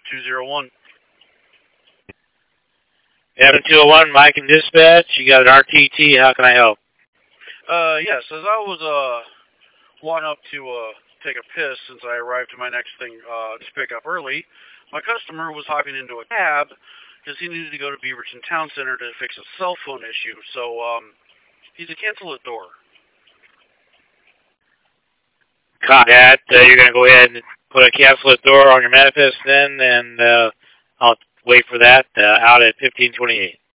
201. Avenue 201, Mike and Dispatch. You got an RTT. How can I help? Yes, as I was wanting up to take a piss since I arrived to my next thing to pick up early, my customer was hopping into a cab because he needed to go to Beaverton Town Center to fix a cell phone issue. So he's a cancel at door. Copy that. You're going to go ahead and put a cancel at door on your manifest then, and I'll wait for that out at 1528.